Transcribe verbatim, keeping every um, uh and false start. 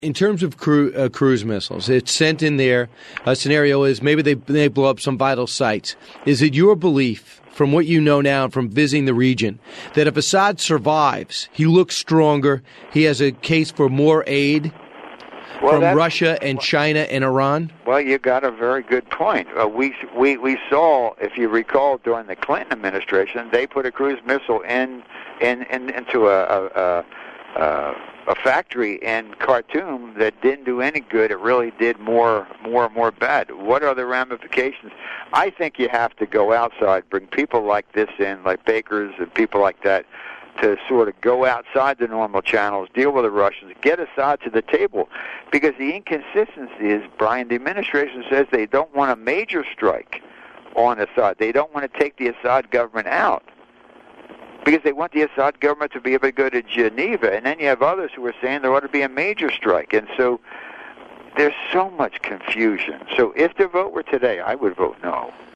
In terms of cru- uh, cruise missiles, it's sent in there. A scenario is maybe they they blow up some vital sites. Is it your belief, from what you know now and from visiting the region, that if Assad survives, he looks stronger, he has a case for more aid well, from Russia and China and Iran? Well, you got a very good point. Uh, we we we saw, if you recall, during the Clinton administration, they put a cruise missile in in, in into a. a, a Uh, a factory in Khartoum that didn't do any good. It really did more, more and more bad. What are the ramifications? I think you have to go outside, bring people like this in, like bakers and people like that, to sort of go outside the normal channels, deal with the Russians, get Assad to the table. Because the inconsistency is, Brian, the administration says they don't want a major strike on Assad. They don't want to take the Assad government out, because they want the Assad government to be able to go to Geneva. And then you have others who are saying there ought to be a major strike. And so there's so much confusion. So if the vote were today, I would vote no.